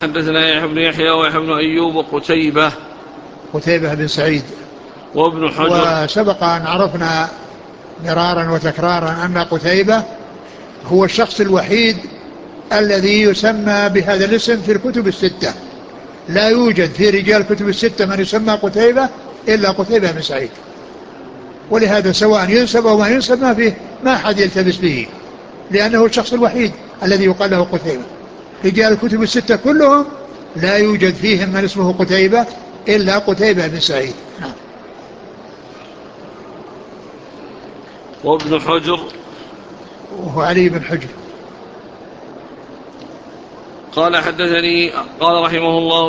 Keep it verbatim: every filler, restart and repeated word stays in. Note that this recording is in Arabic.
حدثنا يحيى بن يحيى ويحيى بن أيوب وقتيبة قتيبة بن سعيد وابن حجر. وسبق أن عرفنا مرارا وتكرارا أن قتيبة هو الشخص الوحيد الذي يسمى بهذا الاسم في الكتب الستة. لا يوجد في رجال الكتب الستة من يسمى قتيبة إلا قتيبة بن سعيد، ولهذا سواء ينسب أو ما ينسب ما فيه ما أحد يلتبس به، لأنه الشخص الوحيد الذي يقال له قتيبة. رجال الكتب الستة كلهم لا يوجد فيهم من اسمه قتيبة إلا قتيبة بن سعيد. نعم. وابن حجر وهو علي بن حجر. قال حدثني قال رحمه الله